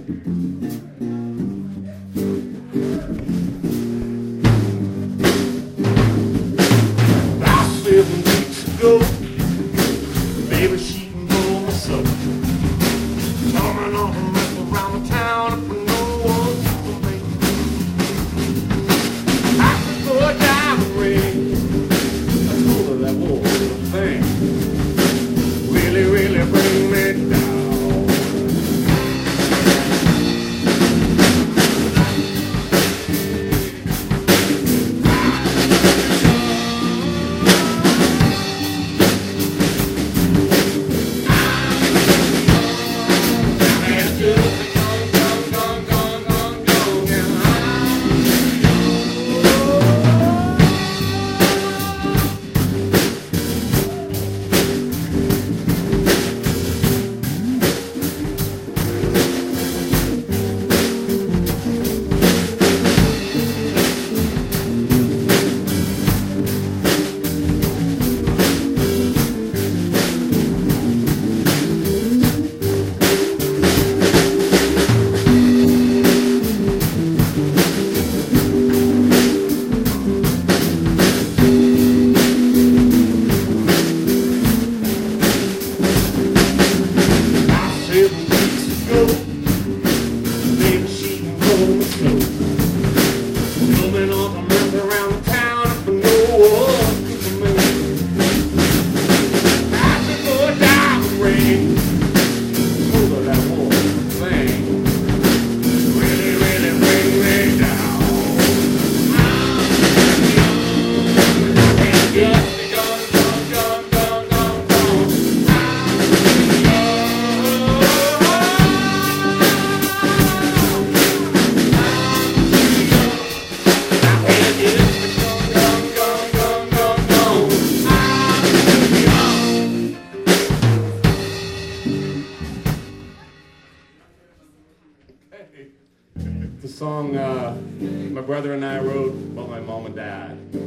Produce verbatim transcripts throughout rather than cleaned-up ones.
The song uh, my brother and I wrote about my mom and dad.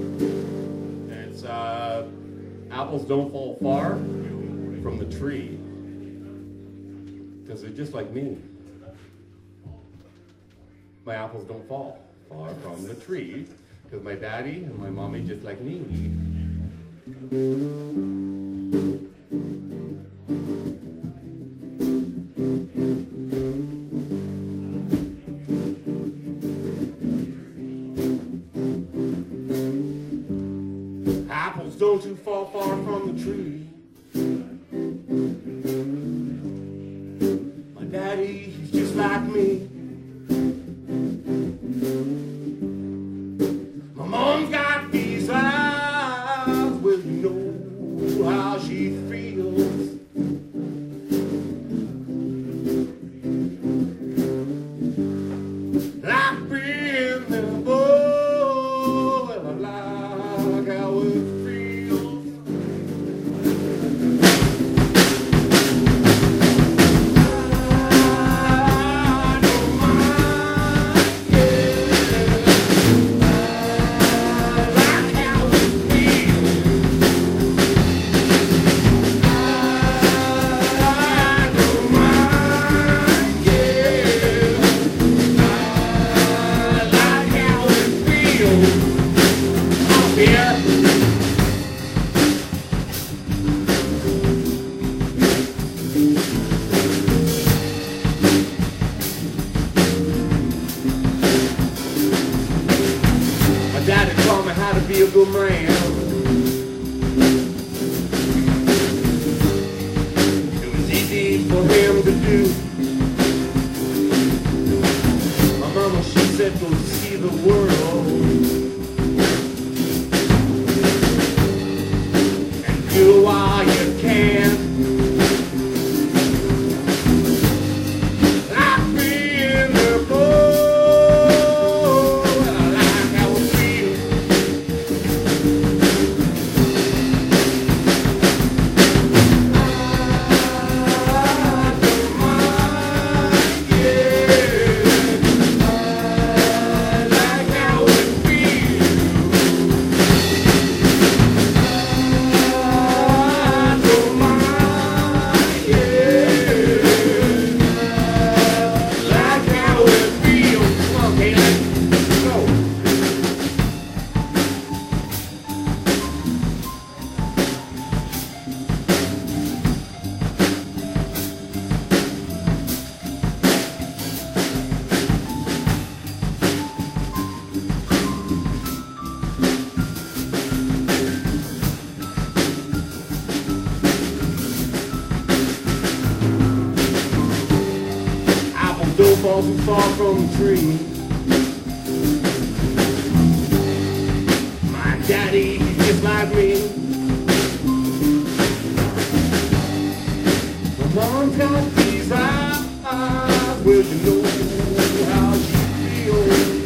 And it's uh, apples don't fall far from the tree, because they're just like me. My apples don't fall far from the tree, because my daddy and my mommy just like me. Apples don't too fall far from the tree. My daddy, he's just like me. My mom's got these eyes, well, you know how she feels. Like being there, boy, well, I like how it feels. I don't mind, yeah. I like how it feels. I don't mind, yeah. I like how it feels. Up here. My daddy taught me how to be a good man. It was easy for him to do. My mama, she said, go see the world and do all you can. Like being there, boy, I like how it feels. don't fall so far from the tree. My daddy, he's just like me. My mom's got these eyes, well, you know how she feels.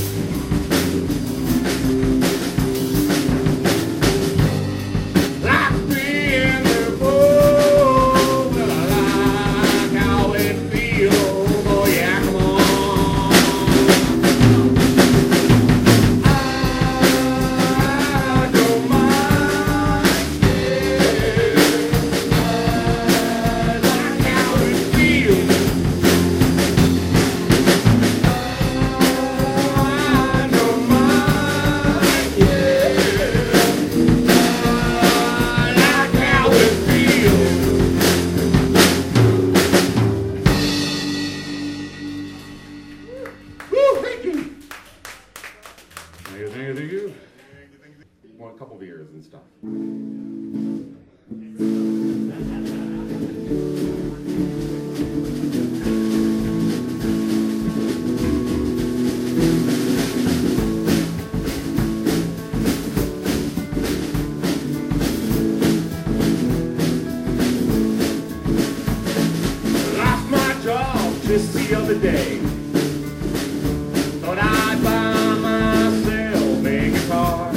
Just the other day, thought I'd buy myself a guitar,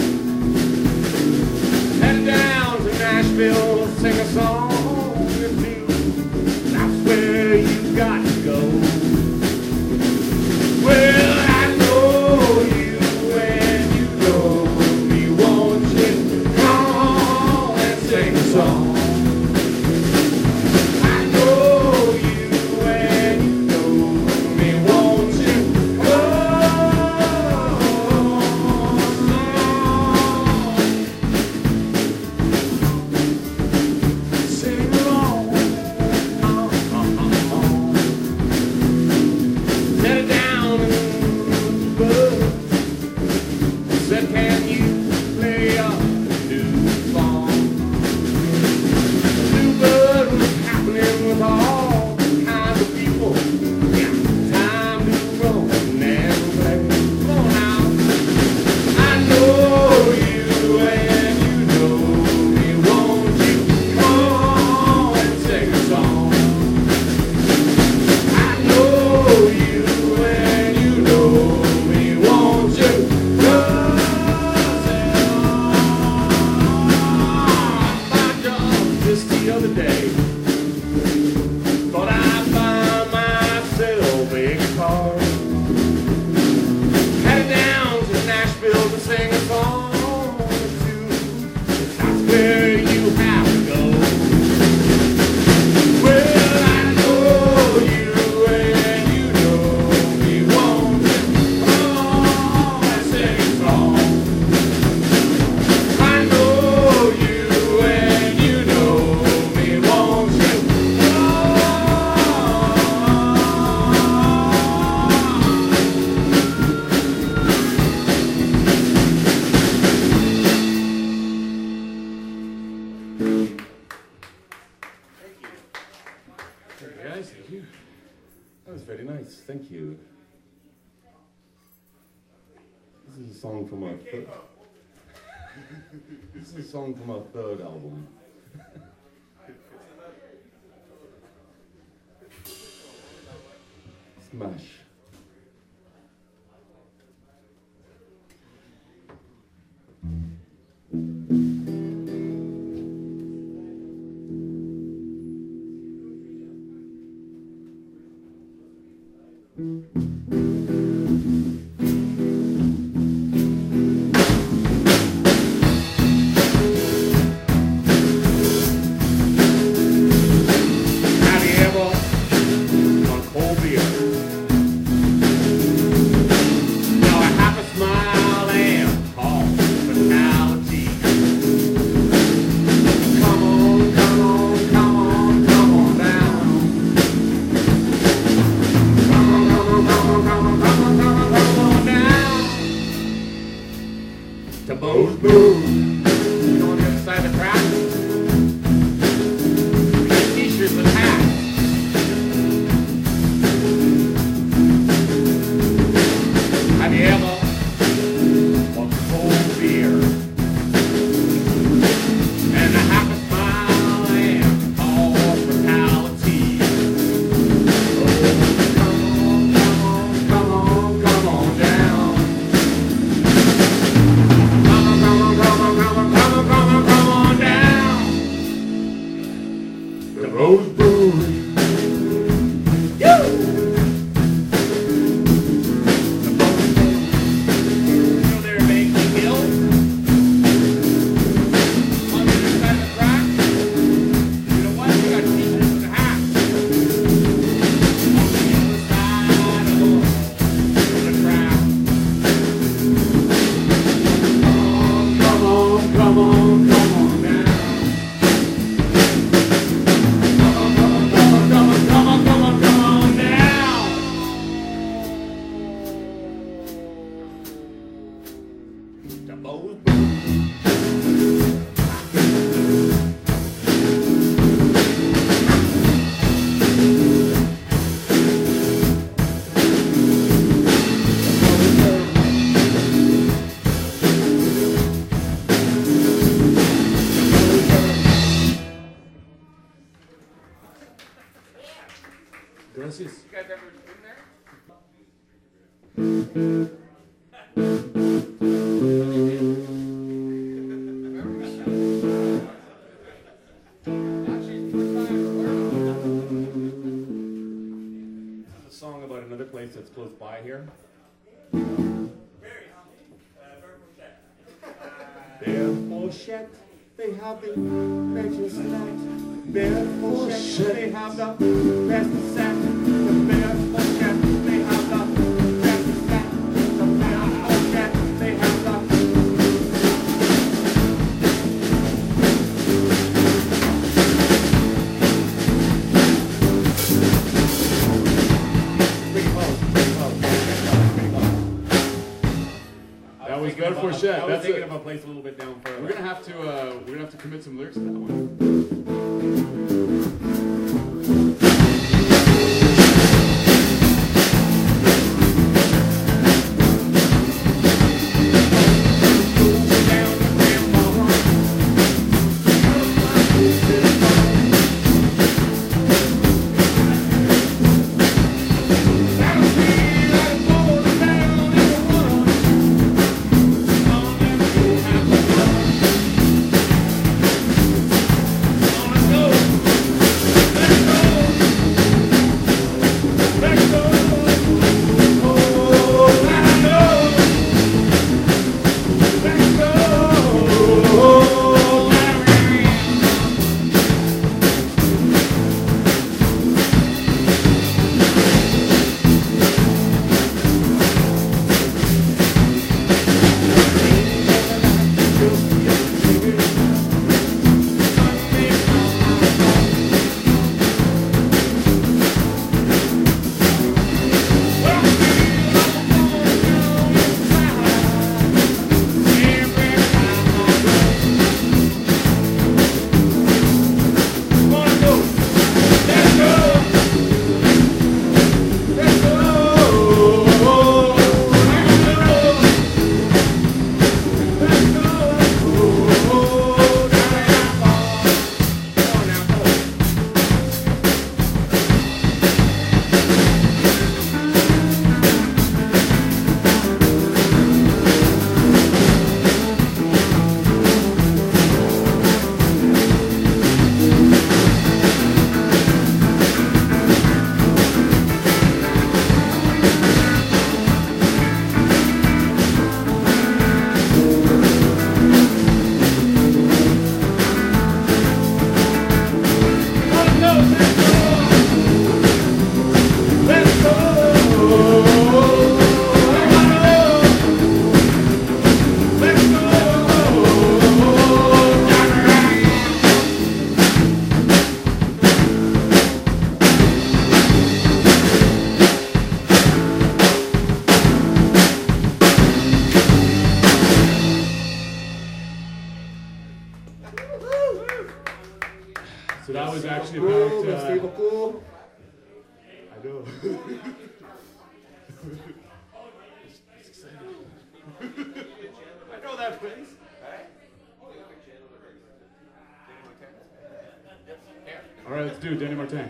head down to Nashville, sing a song with you. That's where you got to go. Well, I know you and you know me, won't you come on and sing a song? Thank you. This is a song from our third. This is a song from our third album. Smash. Gracias. You guys ever been there? A song about another place that's close by here. Their pochette, they have the richest set. Their pochette, they have the best set. The bear pochette, they have the best set. The bear pochette, they have the. Pretty close, pretty close, pretty close. That was good for shit. I was That's thinking it. Of a place a little bit down further. We're gonna have to uh, we're gonna have to commit some lyrics to that one. So that was actually about. Uh, I know. I know that place. All right, let's do Danny Martin.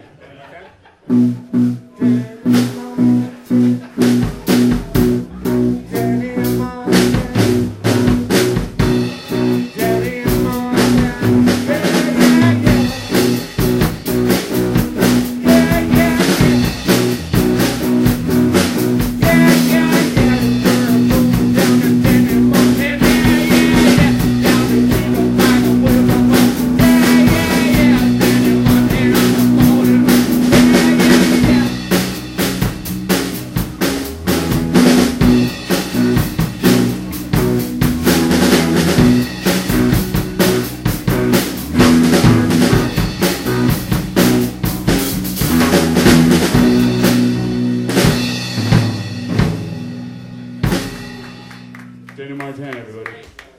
Danny Martin, everybody.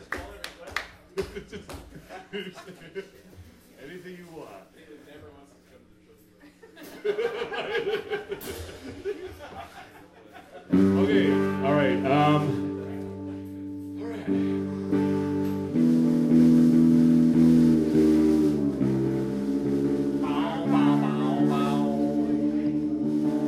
Anything you want. Okay, all right. Um, all right. Bow, bow, bow, bow.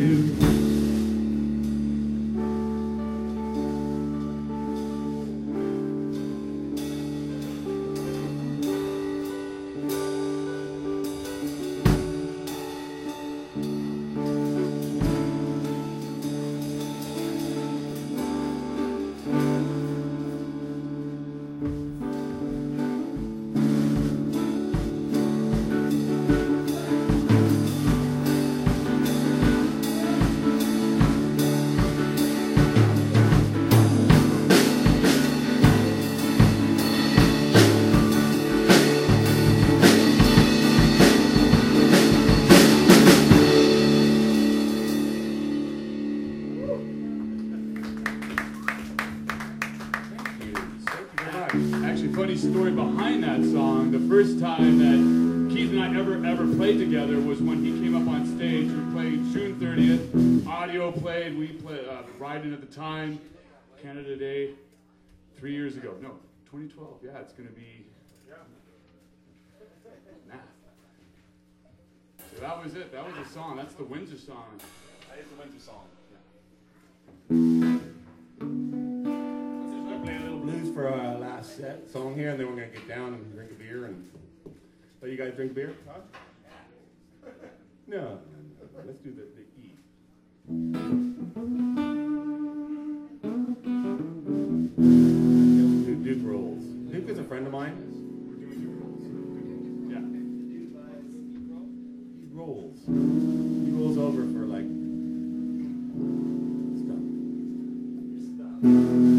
do. Funny story behind that song. The first time that Keith and I ever ever played together was when he came up on stage. We played June thirtieth. Audio played. We played uh, Riding at the time. Canada Day. Three years ago. No, twenty twelve. Yeah, it's gonna be. Nah. So that was it. That was the song. That's the Windsor song. That is the Windsor song. Yeah. Play a little blues for our last set song here, and then we're gonna get down and drink a beer. And let you guys drink beer? Huh? No, no, no. Let's do the, the E. Let's do Duke Rolls. Duke is a friend of mine. We're doing Duke Rolls. Yeah. He rolls. He rolls over for like stuff. Stuff.